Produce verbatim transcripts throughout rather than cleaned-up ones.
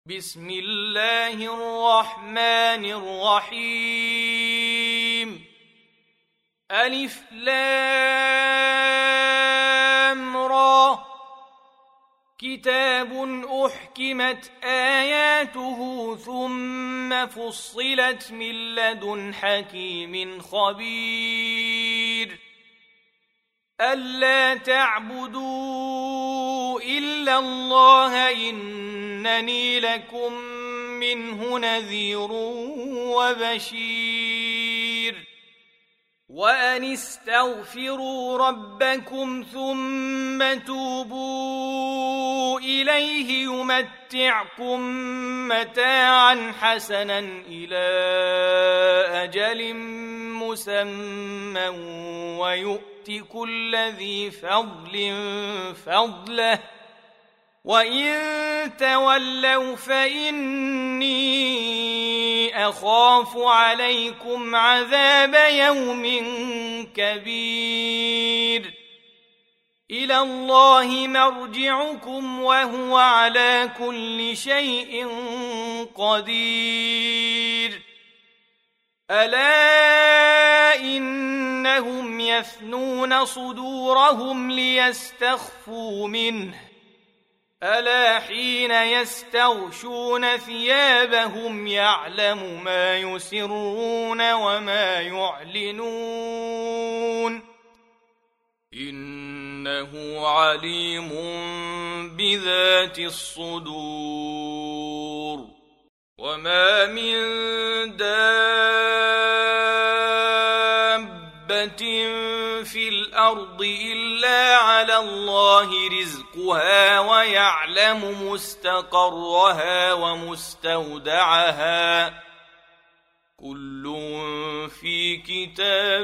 بسم الله الرحمن الرحيم. ألف لام را. كتاب أحكمت آياته ثم فصلت من لدن حكيم خبير. ألا تعبدوا إلا الله إنني لكم منه نذير وبشير. وأن استغفروا ربكم ثم توبوا إليه يمتعكم متاعا حسنا إلى أجل مسمى ويؤت كل ذي فضل فضله وإن تولوا فإني أخاف عليكم عذاب يوم كبير. إلى الله مرجعكم وهو على كل شيء قدير. ألا إنهم يثنون صدورهم ليستخفوا منه ألا حين يستغشون ثيابهم يعلم ما يسرون وما يعلنون إنه عليم بذات الصدور. وما من دابة في الأرض إلا على الله رزقها ويعلم مستقرها ومستودعها كل في كتاب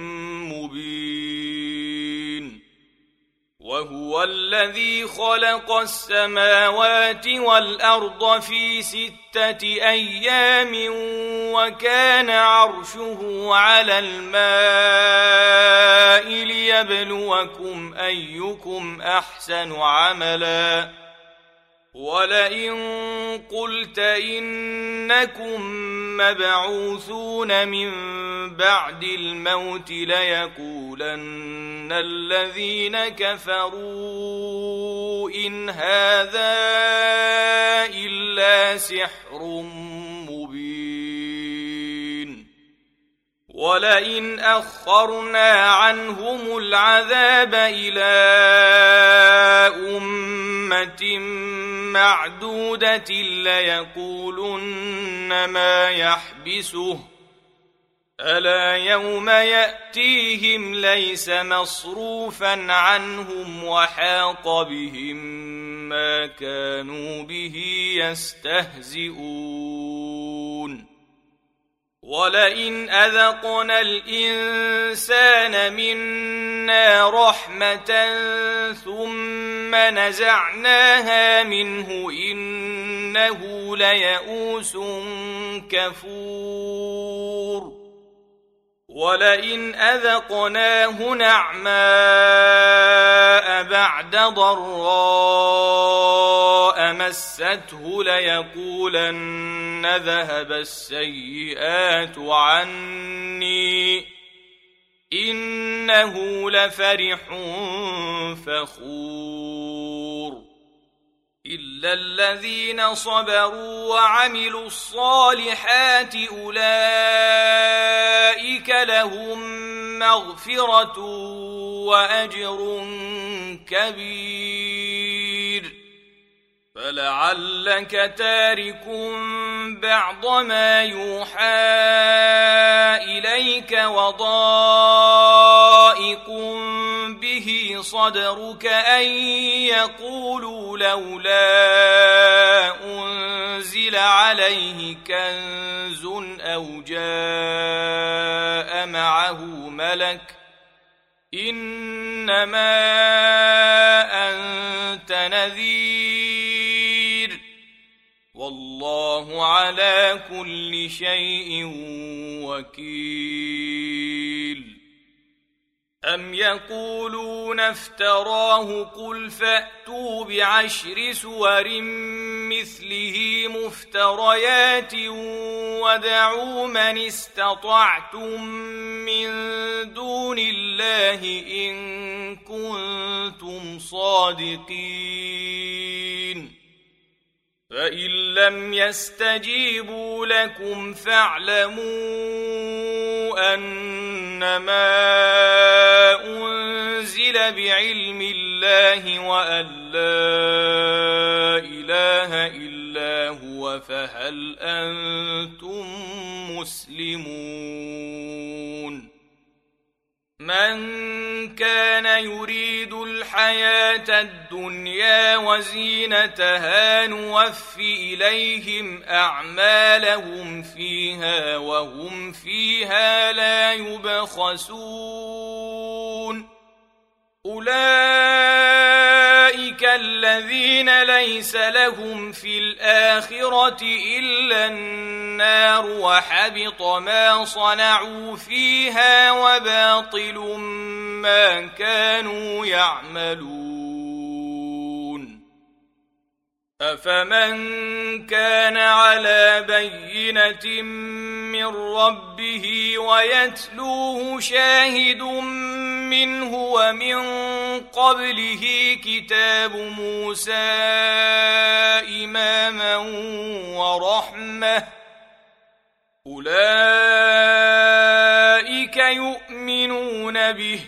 مبين. وهو الذي خلق السماوات والأرض في ستة أيام وكان عرشه على الماء ليبلوكم أيكم أحسن عملا. ولئن قلت إنكم مبعوثون من بعد الموت ليقولن الذين كفروا إن هذا إلا سحر مبين. ولئن أخرنا عنهم العذاب إلى أمة معدودة ليقولن ما يحبسه ألا يوم يأتيهم ليس مصروفا عنهم وحاق بهم ما كانوا به يستهزئون. ولئن أذقنا الإنسان منا رحمة ثم نزعناها منه إنه ليئوس كفور. ولئن أذقناه نعماء بعد ضراء مسته ليقولن ذهب السيئات عني إنه لفرح فخور. إلا الذين صبروا وعملوا الصالحات أولئك لهم مغفرة وأجر كبير. فلعلك تارك بعض ما يوحى إليك وضائق به صدرك أن يقولوا لولا أنزل عليه كنز أو جاء معه ملك إنما أنت نذير والله على كل شيء وكيل. أم يقولون افتراه قل فأتوا بعشر سور مثله مفتريات وادعوا من استطعتم من دون الله إن كنتم صادقين فإن لم يستجيبوا لكم فاعلموا أنما أنزل بعلم الله وأن لا إله إلا هو فهل أنتم مسلمون من كان يريد الحياة الدنيا وزينتها نوف إليهم أعمالهم فيها وهم فيها لا يبخسون أولئك الذين ليس لهم في الآخرة إلا النار وحبط ما صنعوا فيها وباطل ما كانوا يعملون أفمن كان على بينة من ربه ويتلوه شاهد منه ومن قبله كتاب موسى إماما ورحمة أولئك يؤمنون به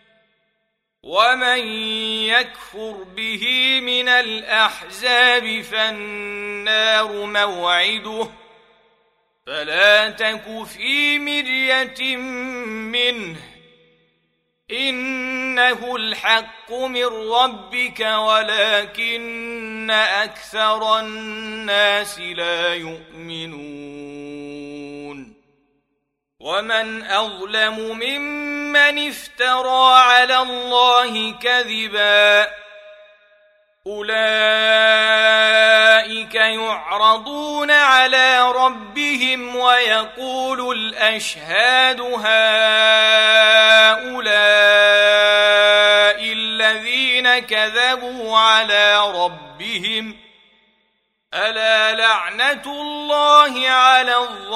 ومن يكفر به من الأحزاب فالنار موعده فلا تك في مرية منه إنه الحق من ربك ولكن أكثر الناس لا يؤمنون ومن أظلم ممن افترى على الله كذبا أولئك يعرضون على ربهم ويقول الأشهاد هؤلاء الذين كذبوا على ربهم ألا لعنة الله على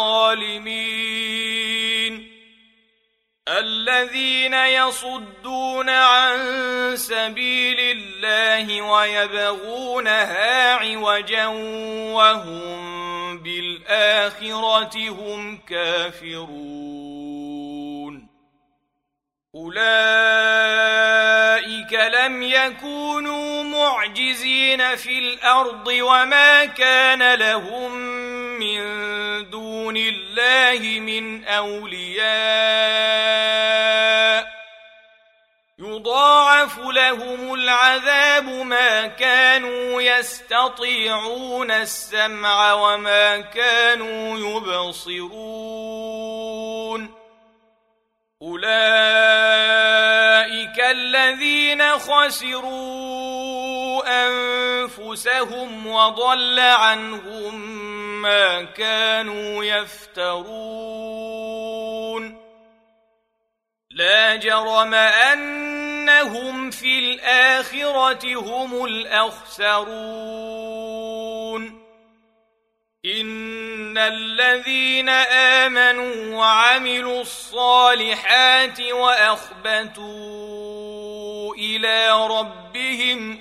الظالمين الذين يصدون عن سبيل الله ويبغونها عوجا وهم بالآخرة هم كافرون أولئك لم يكونوا معجزين في الأرض وما كان لهم من دون الله من أولياء يضاعف لهم العذاب ما كانوا يستطيعون السمع وما كانوا يبصرون أولئك الذين خسروا أنفسهم وضل عنهم ما كانوا يفترون لا جرم أنهم في الآخرة هم الأخسرون إن الذين آمنوا وعملوا الصالحات وأخبتوا إلى ربهم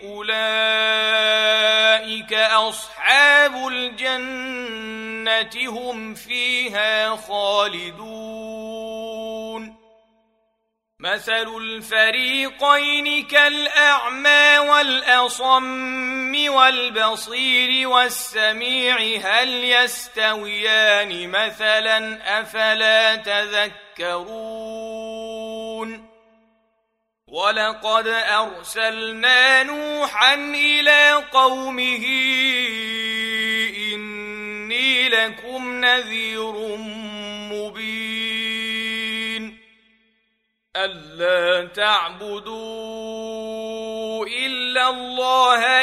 أولئك أصحاب الجنة هم فيها خالدون مثل الفريقين كالأعمى والأصم والبصير والسميع هل يستويان مثلا أفلا تذكرون ولقد أرسلنا نوحا إلى قومه إني لكم نذير مبين ألا تعبدوا إلا الله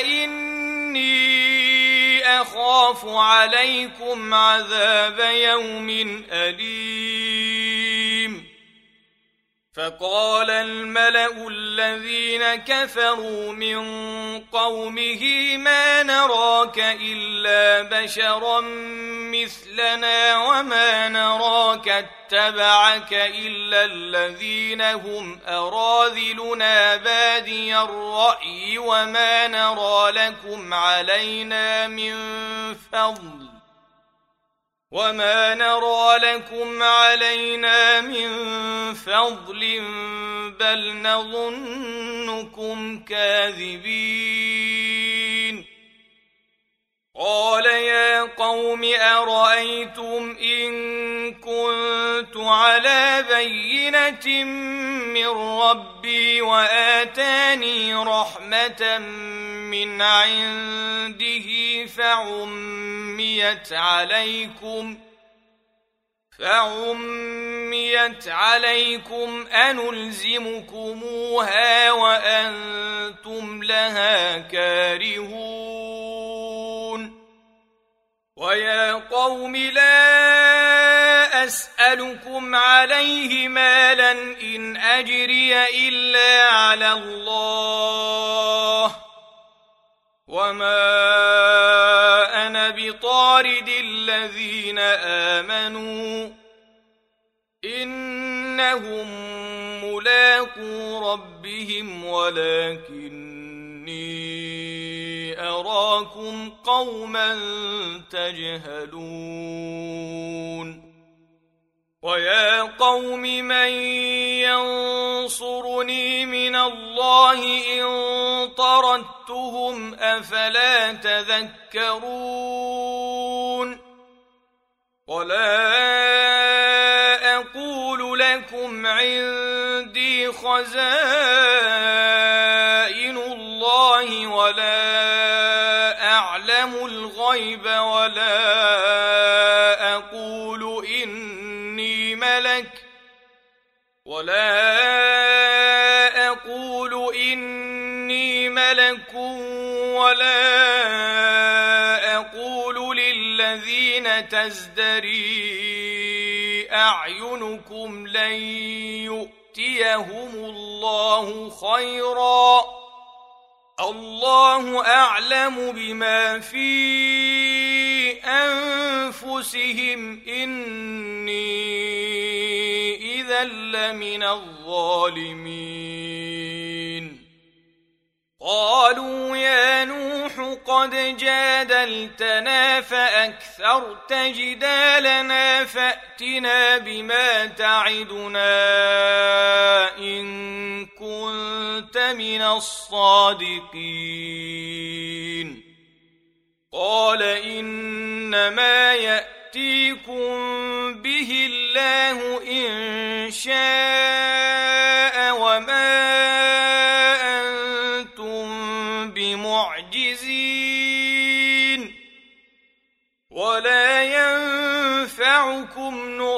إني أخاف عليكم عذاب يوم أليم فقال الملأ الذين كفروا من قومه ما نراك إلا بشرا مثلنا وما نراك اتبعك إلا الذين هم أراذلنا بادي الرأي وما نرى لكم علينا من فضل وما نرى لكم علينا من فضل بل نظنكم كاذبين قال يا قوم أرأيتم إن كنت على بينة من ربي وآتاني رحمة من عنده فعميت عليكم فعميت عليكم أنلزمكموها وأنتم لها كارهون ويا قوم لا أسألكم عليه مالا إن أجري إلا على الله وما أنا بطارد الذين آمنوا إنهم ملاقو ربهم ولكني أراكم قوما تجهلون ويا قوم من ينصرني من الله إن طردتهم أفلا تذكرون ولا أقول لكم عندي خزائن الله ولا أعلم الغيب ولا أقول إني ملك ولا أقول إني ملك ولا أقول للذين تزدري أعينكم لن يؤتيهم الله خيرا الله أعلم بما في أنفسهم إني إذا لمن الظالمين قالوا يا نوح قد جادلتنا فأكثرت جدالنا فأتنا بما تعدنا إن كنت من الصادقين قال إنما يأتيكم به الله إن شاء وما معجزين ولا ينفعكم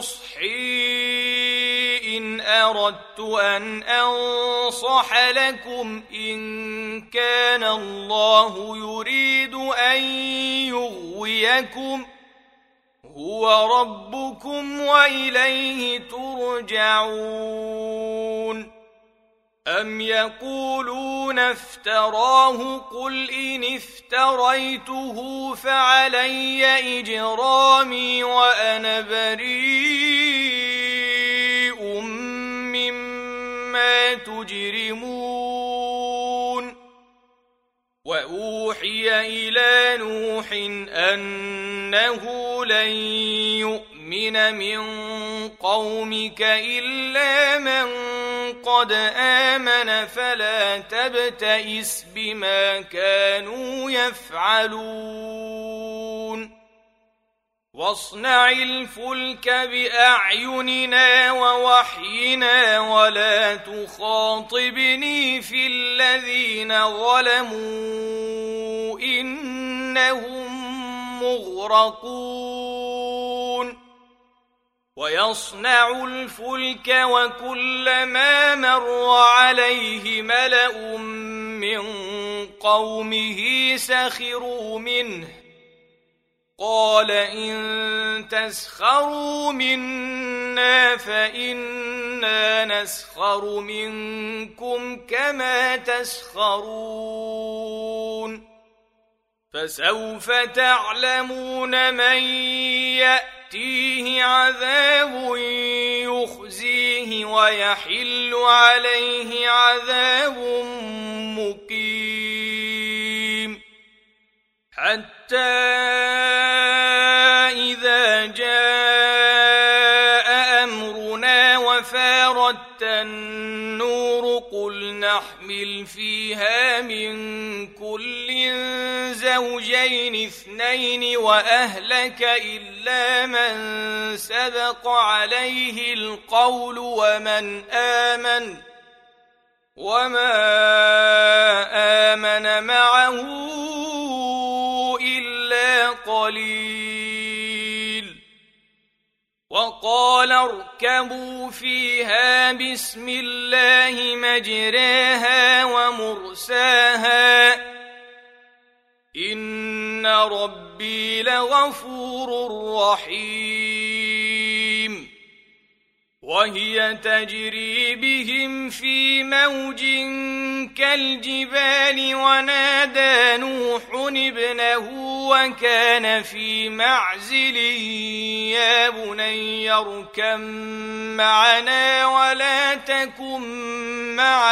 نصحي إن أردت أن أنصح لكم إن كان الله يريد أن يغويكم هو ربكم وإليه ترجعون أم يقولون افتراه قل إن افتريته فعلي إجرامي وأنا بريء مما تجرمون وأوحي إلى نوح أنه لن يؤمن من قومك إلا من قد آمن فلا تبتئس بما كانوا يفعلون واصنع الفلك بأعيننا ووحينا ولا تخاطبني في الذين ظلموا إنهم مغرقون ويصنع الفلك وكلما مر عليه ملأ من قومه سخروا منه قال إن تسخروا منا فإنا إنا نسخر منكم كما تسخرون فسوف تعلمون من يأتيه عذاب يخزيه ويحل عليه عذاب مقيم حتى إذا جاء أمرنا وفارت النور قل نحمل فيها من كل زوجين اثنين وأهلك إلا من سبق عليه القول ومن آمن وما آمن معه إلا قليل وقال اركبوا فيها بسم الله مجراها ومرساها إن ربي لغفور رحيم وهي تجري بهم في موج كالجبال ونادى نوح ابنه وكان في معزل يا بني اركب معنا ولا تكن مع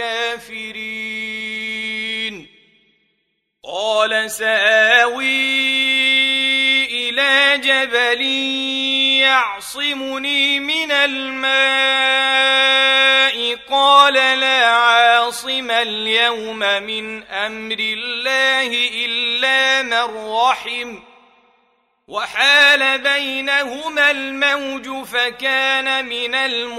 الكافرين قال سآوي إلى جبل يعصمني من الماء قال لا عاصم اليوم من أمر الله إلا من رحم وحال بينهما الموج فكان من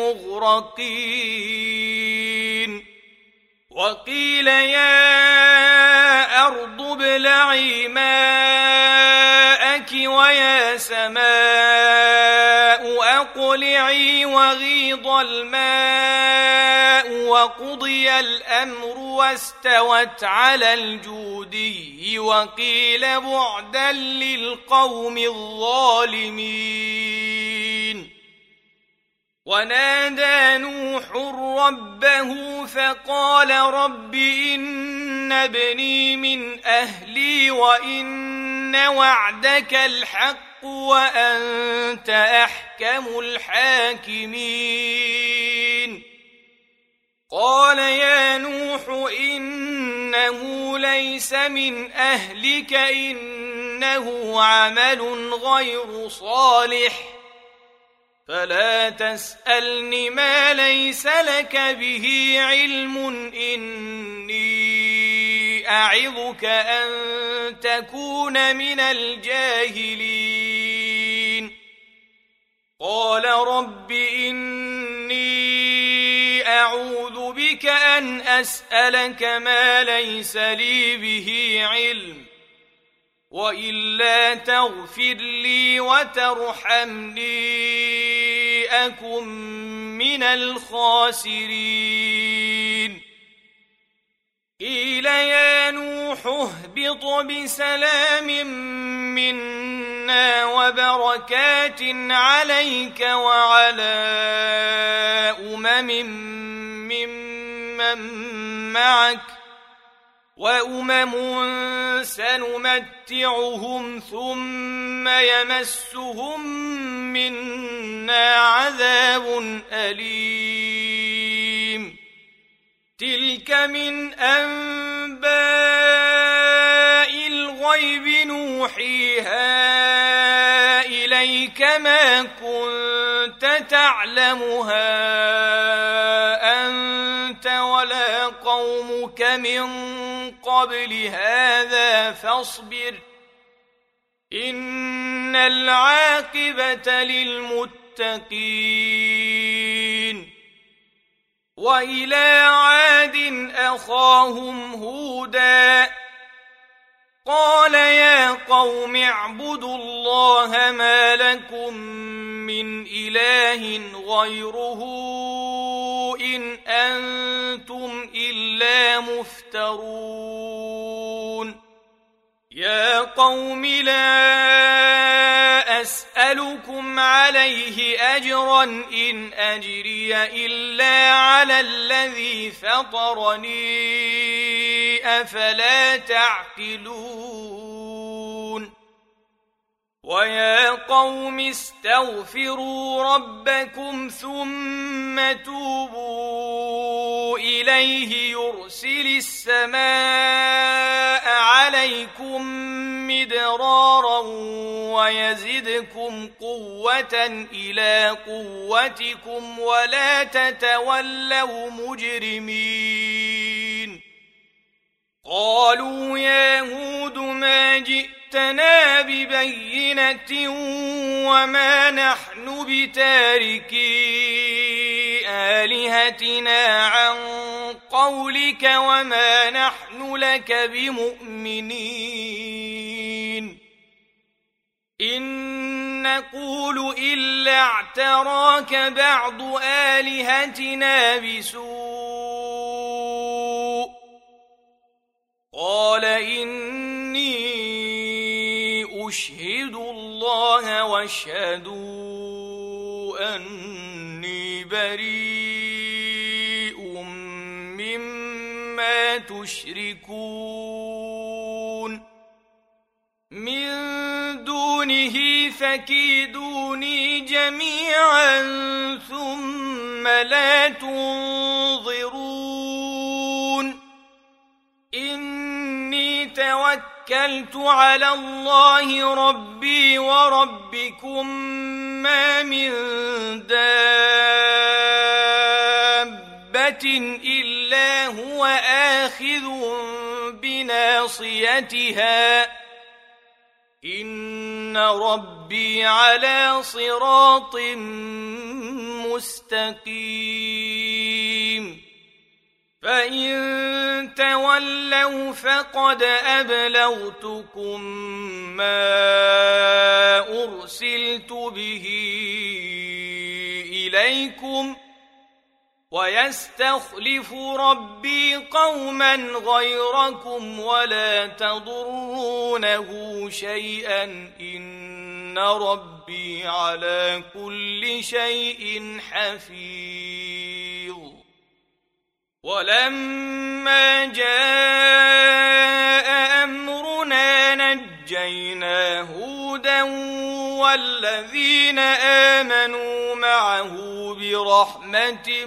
المغرقين وقيل يا أرض ابلعي ماءك ويا سماء أقلعي وغيض الماء وقضي الأمر واستوت على الجودي وقيل بعدا للقوم الظالمين ونادى نوح ربه فقال رب إن ابني من أهلي وإن وعدك الحق وأنت أحكم الحاكمين قال يا نوح إنه ليس من أهلك إنه عمل غير صالح فلا تسألني ما ليس لك به علم إني أعظك أن تكون من الجاهلين قال رب إني أعوذ بك أن أسألك ما ليس لي به علم وإلا تغفر لي وترحمني أكن من الخاسرين قيل يا نوح اهبط بسلام منا وبركات عليك وعلى أمم ممن معك وأمم سنمتعهم ثم يمسهم منا عذاب أليم تلك من أنباء الغيب نوحيها إليك ما كنت تعلمها أنت ولا قومك من قبل هذا فاصبر إن العاقبة للمتقين وإلى عاد أخاهم هودا قال يا قوم اعبدوا الله ما لكم من إله غيره إن أنتم إلا مفترون يا قوم لا أسألكم عليه أجرا إن أجري إلا على الذي فطرني أفلا تعقلون ويا قوم استغفروا ربكم ثم توبوا إليه يرسل السماء عليكم مدرارا ويزدكم قوة إلى قوتكم ولا تتولوا مجرمين قالوا يا هود ما جئتنا ببينة وما نحن بتاركي آلهتنا عن قولك وما نحن لك بمؤمنين إن نقول إلا اعتراك بعض آلهتنا بسوء قال إني أشهد الله واشهدوا أني بريء مما تشركون من دونه فكيدوني جميعا ثم لا تنظرون إني توكلت على الله ربي وربكم ما من دابة إلا هو آخذ بناصيتها إن ربي على صراط مستقيم فإن تولوا فقد أبلغتكم ما أرسلت به إليكم ويستخلف ربي قوما غيركم ولا تضرونه شيئا إن ربي على كل شيء حفيظ ولما جاء أمرنا نجينا هودا والذين آمنوا معه برحمة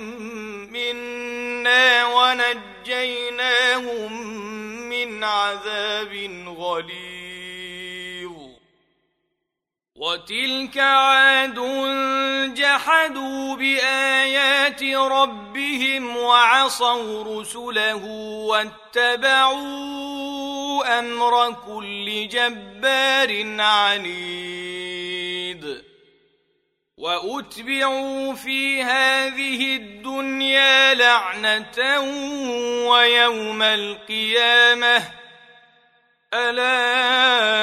منا ونجيناهم من عذاب غليظ وتلك عاد جحدوا بآيات ربهم وعصوا رسله واتبعوا أمر كل جبار عنيد وأتبعوا في هذه الدنيا لعنة ويوم القيامة ألا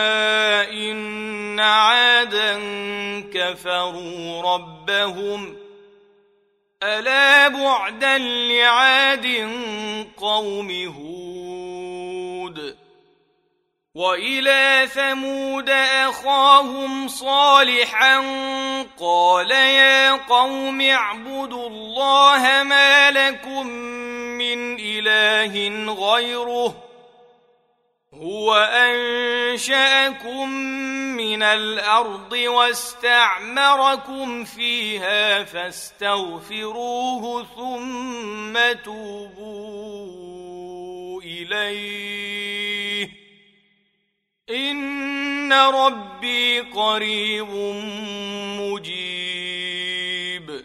إن عادا كفروا ربهم ألا بعدا لعاد قوم هود وإلى ثمود أخاهم صالحا قال يا قوم اعبدوا الله ما لكم من إله غيره هو أنشأكم من الأرض واستعمركم فيها فاستغفروه ثم توبوا إليه إن ربي قريب مجيب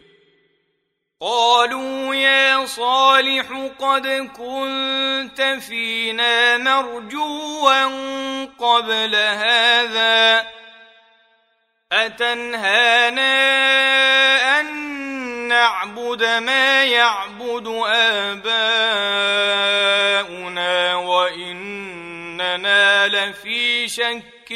قالوا يا صالح قد كنت فينا مرجوا قبل هذا أتنهانا أن نعبد ما يعبد آباؤنا وإننا لفي شك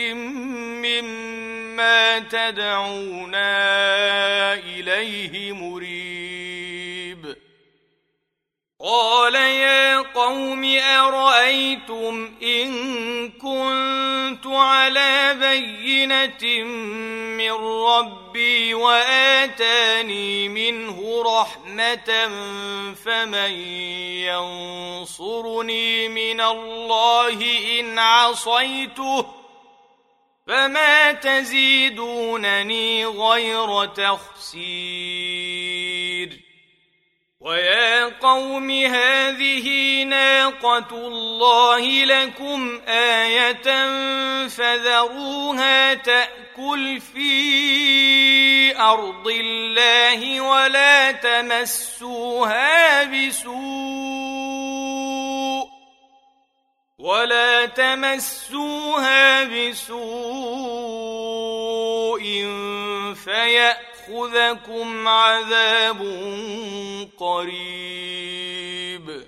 مما تدعونا إليه مريب قال يا قوم أرأيتم إن كنت على بينة من ربي وآتاني منه رحمة فمن ينصرني من الله إن عصيته فما تزيدونني غير تخسير ويا قوم هذه ناقة الله لكم آية فذروها تأكل في أرض الله ولا تمسوها بسوء ولا تمسوها بسوء فيأخذكم عذاب قريب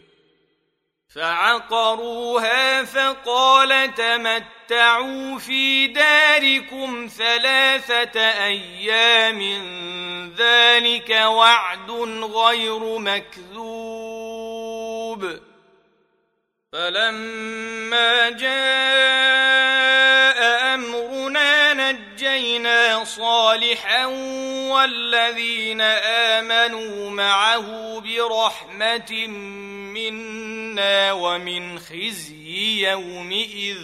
فعقروها فقال تمتعوا في داركم ثلاثة أيام ذلك وعد غير مكذوب فلما جاء أمرنا نجينا صالحا والذين آمنوا معه برحمة منا ومن خزي يومئذ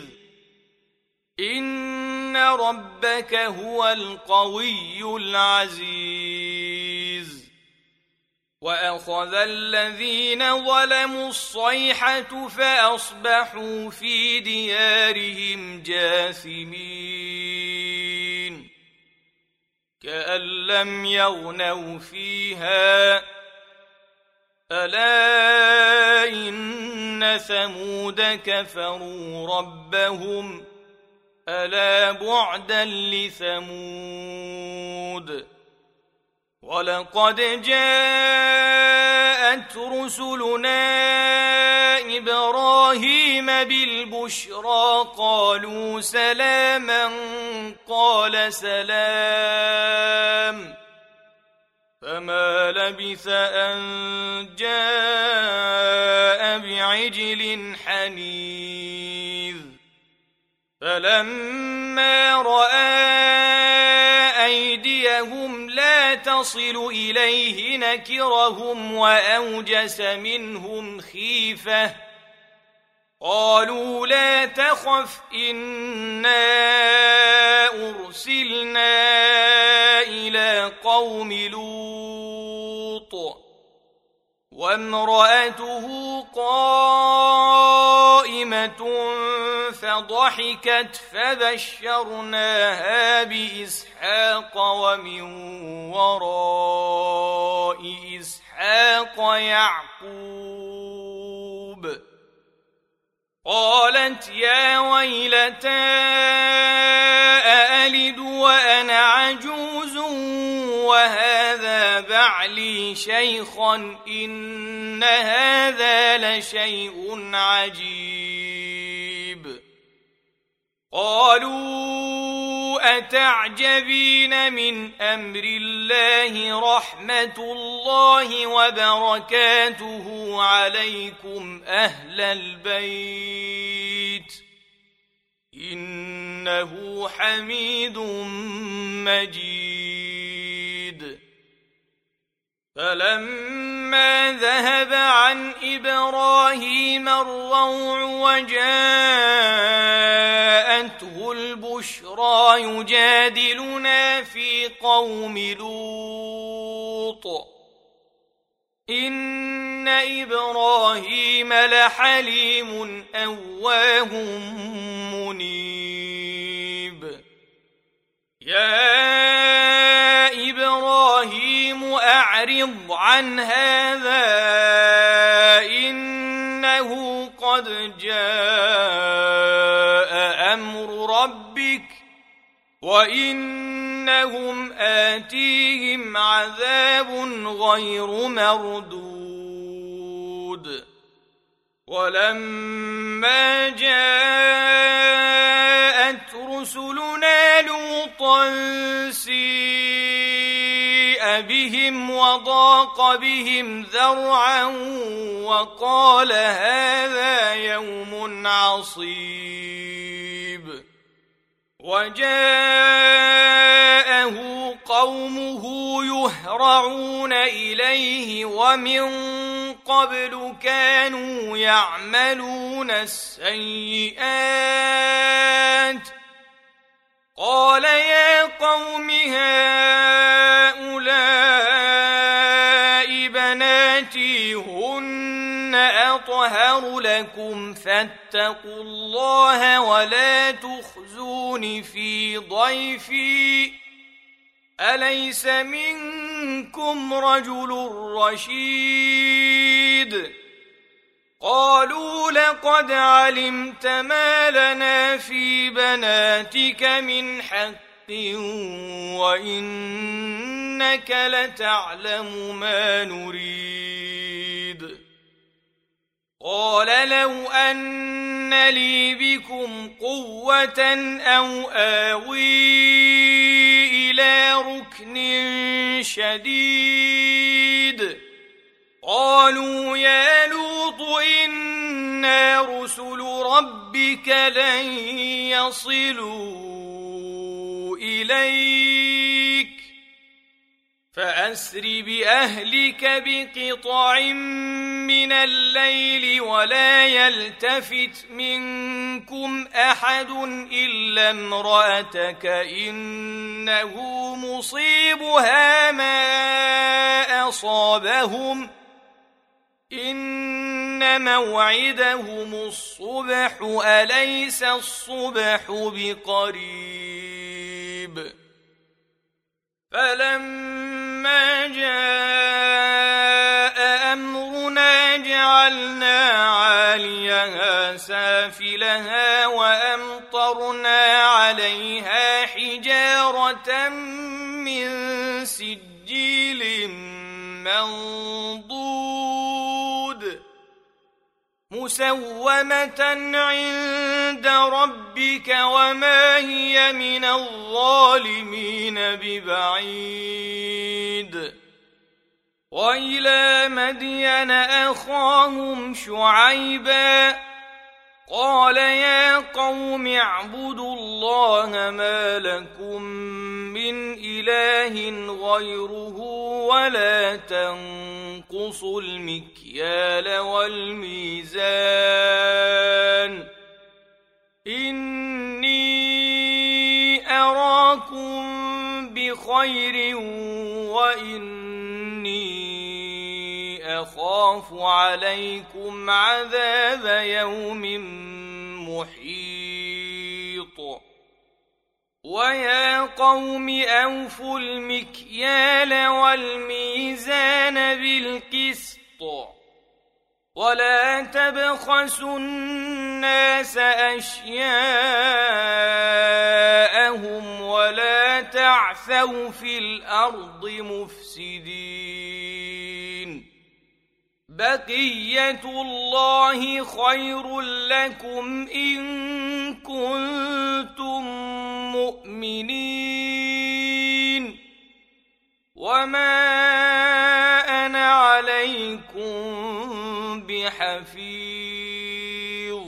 إن ربك هو القوي العزيز وأخذ الذين ظلموا الصيحة فأصبحوا في ديارهم جاثمين كأن لم يغنوا فيها ألا إن ثمود كفروا ربهم ألا بعدا لثمود ولقد جاءت رسلنا إبراهيم بالبشرى قالوا سلاما قال سلام فما لبث أن جاء بعجل حنيذ فلما رأى أيديهم لا تصل إليه نكرهم وأوجس منهم خيفة قالوا لا تخف إنا أرسلنا إلى قوم لوط وامرأته قائمة فضحكت فبشرناها بإسحاق ومن وراء إسحاق يعقوب قالت يا ويلتى أألد وأنا عجوز وهذا بعلي شيخا إن هذا لشيء عجيب قالوا أتعجبين من أمر الله رحمة الله وبركاته عليكم أهل البيت إنه حميد مجيد فلما ذهب عن إبراهيم الروع وجاءته البشرى يجادلنا في قوم لوط إن إبراهيم لحليم أواه منيب يا إبراهيم أعرض عن هذا إنه قد جاء أمر ربك وإنهم آتيهم عذاب غير مردود ولما جاءت رسلنا لوطا سيء بهم وضاق بهم ذرعا وقال هذا يوم عصيب وجاءه قومه يهرعون إليه ومن قبل كانوا يعملون السيئات قال يا قوم هؤلاء بناتي هن أطهر لكم فاتقوا الله ولا تخزون في ضيفي أليس منكم رجل رشيد قالوا لقد علمت ما لنا في بناتك من حق وإنك لتعلم ما نريد قال لو أن لي بكم قوة أو آوي إلى ركن شديد قالوا يا لوط إنا رسل ربك لن يصلوا إليك فأسر بأهلك بقطع من الليل ولا يلتفت منكم أحد إلا امرأتك إنه مصيبها ما أصابهم إن موعدهم الصبح أليس الصبح بقريب فلما جاء أمرنا جعلنا عاليها سافلها وأمطرنا عليها حجارة من سجيل منضود مسومة عند ربك وما هي من الظالمين ببعيد وإلى مدين أخاهم شعيبا قال يا قوم اعبدوا الله ما لكم من إله غيره ولا تنقصوا المكيال والميزان إني أراكم بخير وإني أخاف عليكم عذاب يوم محيط ويا قوم أوفوا المكيال والميزان بالقسط ولا تبخسوا الناس أشياءهم ولا تعثوا في الأرض مفسدين بقية الله خير لكم إن كنتم مؤمنين وما أنا عليكم بحفيظ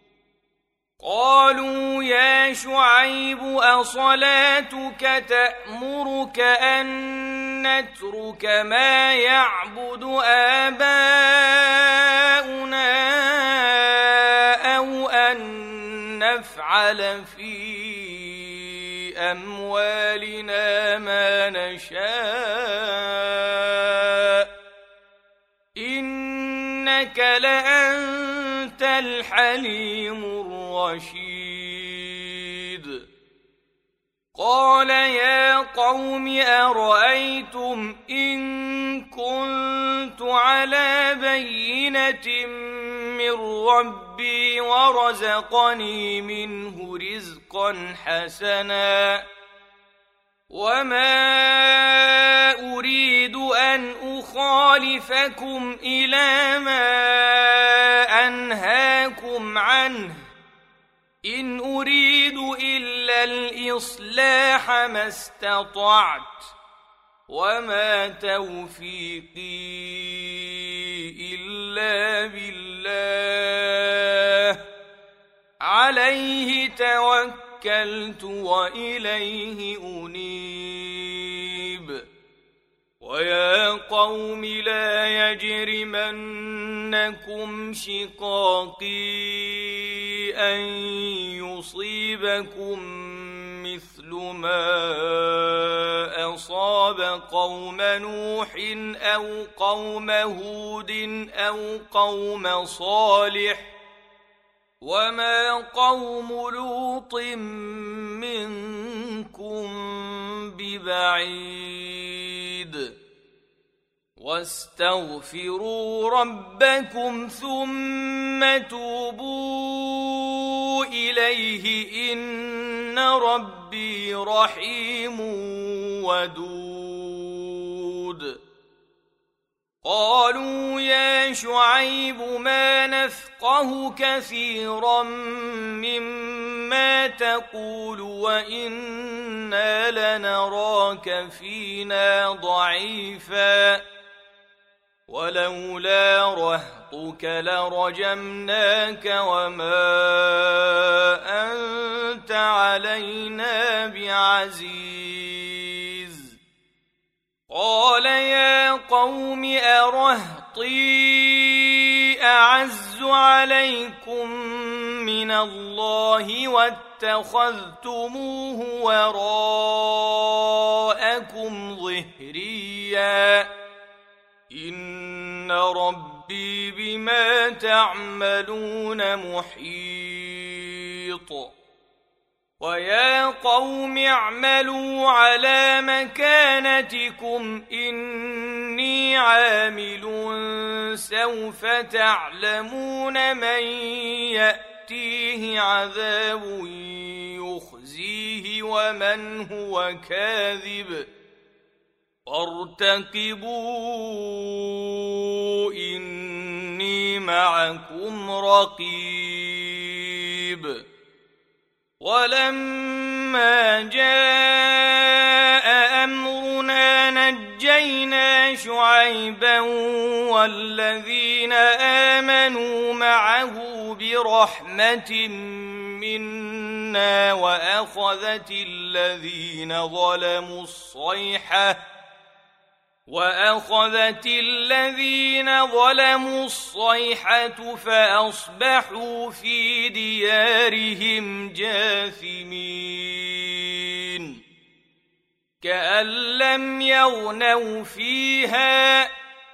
قالوا يا شعيب أصلاتك تأمرك أن نترك ما يعبد آباؤنا أو أن نفعل في أموالنا ما نشاء إنك لأنت الحليم الرشيد قال يا قوم أرأيتم إن كنت على بينة من ربي ورزقني منه رزقا حسنا وما أريد أن أخالفكم إلى ما أنهاكم عنه إن أريد إلا الإصلاح ما استطعت وما توفيقي إلا بالله عليه توكلت وإليه أنيب ويا قوم لا يجرمنكم شقاقي أن يصيبكم مثل ما أصاب قوم نوح أو قوم هود أو قوم صالح وما قوم لوط منكم ببعيد واستغفروا ربكم ثم توبوا إليه إن ربي رحيم ودود قالوا يا شعيب ما نفقه كثيرا مما تقول وإنا لنراك فينا ضعيفا ولولا رهطك لرجمناك وما أنت علينا بعزيز قال يا قوم أرهطي أعز عليكم من الله واتخذتموه وراءكم ظهريا إن ربي بما تعملون محيط ويا قوم اعملوا على مكانتكم إني عامل سوف تعلمون من يأتيه عذاب يخزيه ومن هو كاذب وارتقبوا إني معكم رقيب ولما جاء أمرنا نجينا شعيبا والذين آمنوا معه برحمة منا وأخذت الذين ظلموا الصيحة وأخذت الذين ظلموا الصيحة فأصبحوا في ديارهم جاثمين كأن لم يغنوا فيها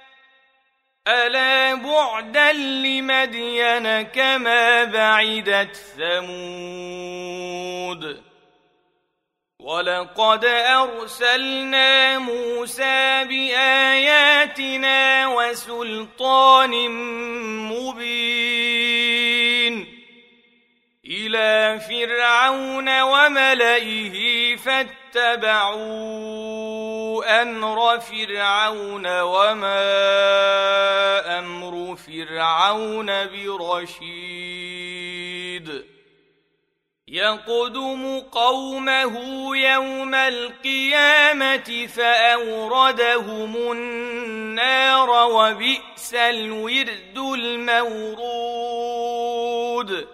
ألا بعدا لمدين كما بعدت ثمود ولقد أرسلنا موسى بآياتنا وسلطان مبين إلى فرعون وملئه فاتبعوا أمر فرعون وما أمر فرعون برشيد يقدم قومه يوم القيامة فأوردهم النار وبئس الورد المورود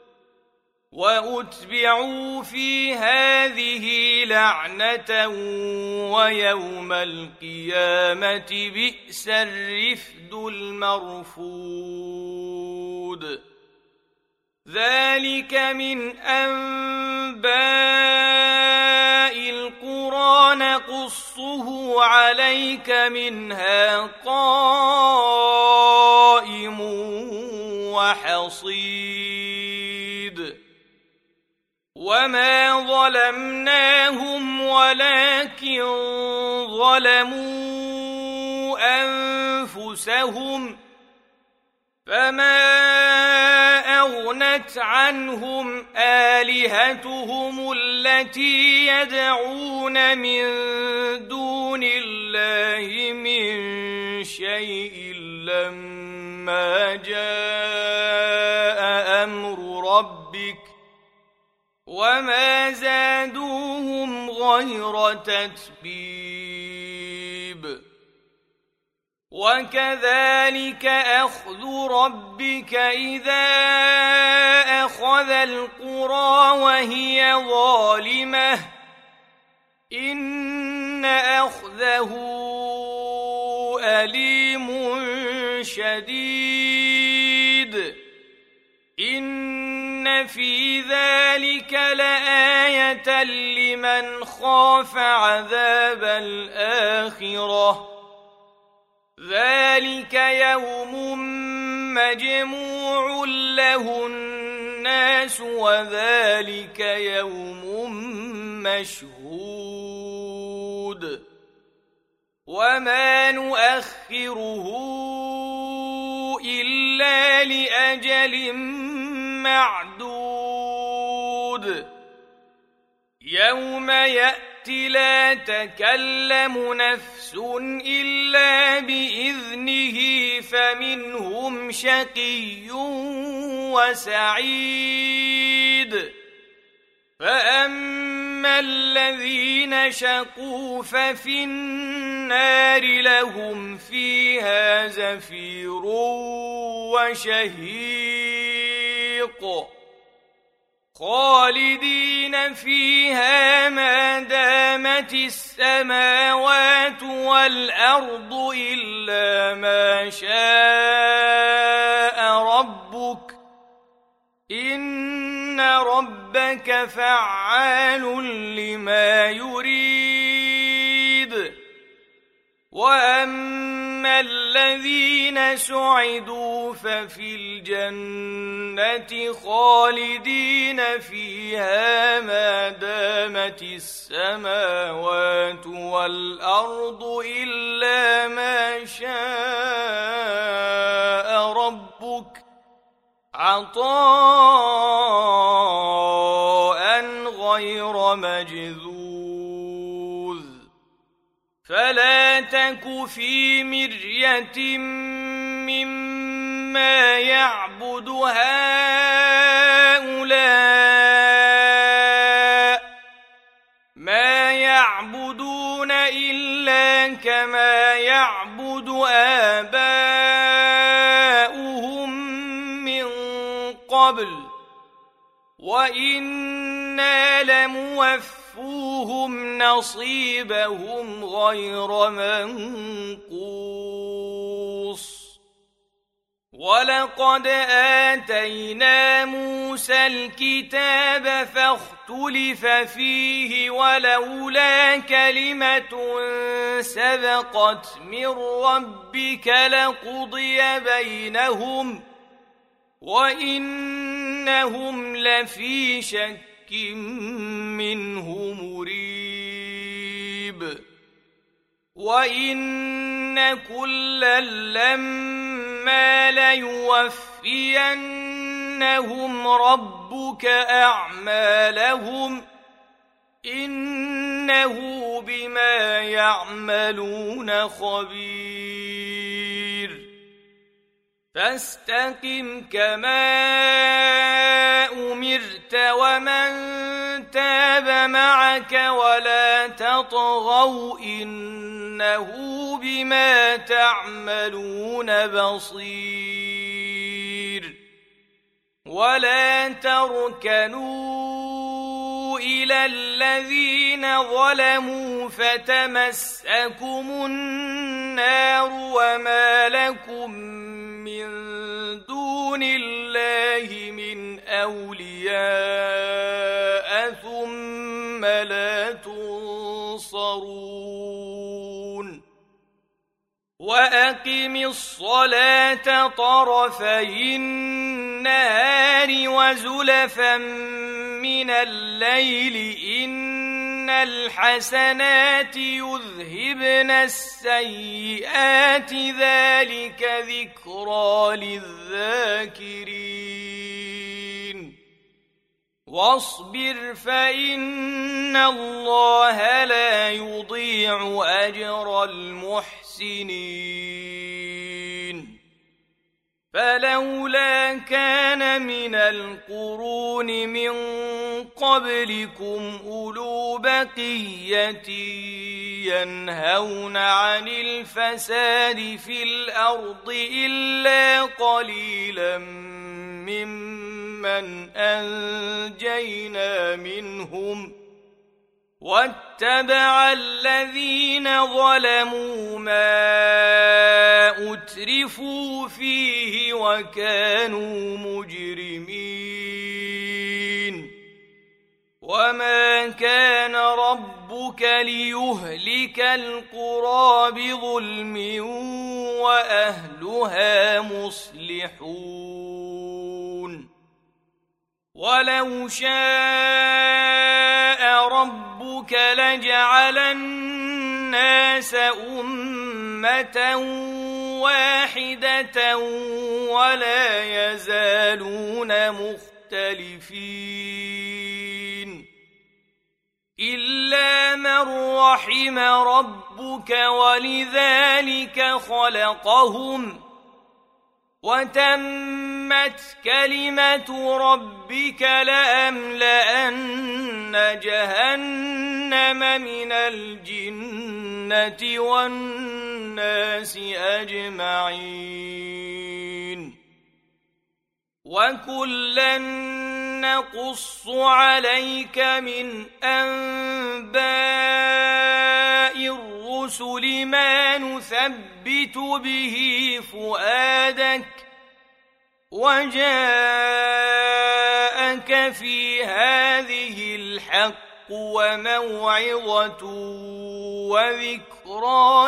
وأتبعوا في هذه لعنة ويوم القيامة بئس الرفد المرفود ذلك من أنباء القرى نقصه عليك منها قائم وحصيد وما ظلمناهم ولكن ظلموا أنفسهم فما أغنت عنهم آلهتهم التي يدعون من دون الله من شيء لما جاء أمر ربك وما زادوهم غير تتبيب وكذلك أخذ ربك إذا أخذ القرى وهي ظالمة إن أخذه أليم شديد إن في ذلك لآية لمن خاف عذاب الآخرة ذلك يوم مجموع له الناس وذلك يوم مشهود وما نؤخره إلا لأجل معدود يوم يأتي لا تكلم نفس إلا بإذنه فمنهم شقي وسعيد فأما الذين شقوا ففي النار لهم فيها زفير وشهيق خالدين فيها ما دامت السماوات والأرض إلا ما شاء ربك إن ربك فعال لما يريد وأما الذين سعدوا ففي الجنة خالدين فيها ما دامت السماوات والأرض إلا ما شاء ربك عطاء غير مجذوذ فلا تك في مرية مما يعبد هؤلاء ما يعبدون إلا كما يعبد آباؤهم من قبل وإنا لموفوهم نصيبهم غير منقوص ولقد آتينا موسى الكتاب فاختلف فيه ولولا كلمة سبقت من ربك لقضي بينهم وإنهم لفي شك منه مريب وإن كلا لما ليوفينهم ربك أعمالهم إنه بما يعملون خبير فاستقم كما أمرت ومن تاب معك ولا تطغوا إنه بما تعملون بصير ولا تركنوا إلى الذين ظلموا فتمسكم النار وما لكم من دون الله من أولياء ثم لا تنصرون وأقم الصلاة طرفي النهار وزلفا من الليل إن الحسنات يذهبن السيئات ذلك ذكرى للذاكرين واصبر فإن الله لا يضيع أجر المحسنين فلولا كان من القرون من قبلكم أولو بقية ينهون عن الفساد في الأرض إلا قليلا ممن أنجينا منهم واتبع الذين ظلموا ما أترفوا فيه وكانوا مجرمين وما كان ربك ليهلك القرى بظلم وأهلها مصلحون ولو شاء ربك لجعل الناس أمة واحدة ولا يزالون مختلفين إلا من رحم ربك ولذلك خلقهم وتمت كلمة ربك لأملأن جهنم من الجنة والناس أجمعين وكلا نقص عليك من أنباء الرسل ما نثبت به فؤادك وجاءك في هذه الحق وموعظة وذكرى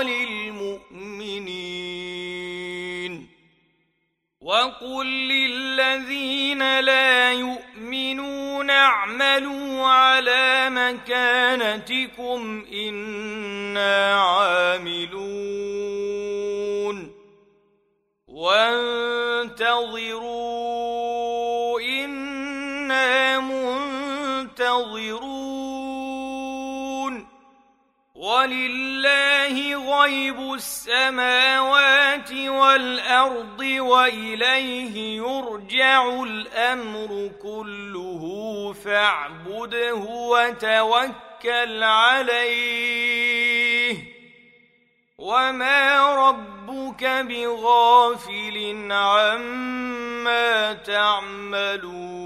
للمؤمنين وقل للذين لا يؤمنون اعملوا على مكانتكم إنا عاملون وانتظروا إنا منتظرون ولله غيب السماوات والأرض وإليه يرجع الأمر كله فاعبده وتوكل عليه وما ربك بغافل عما تعملون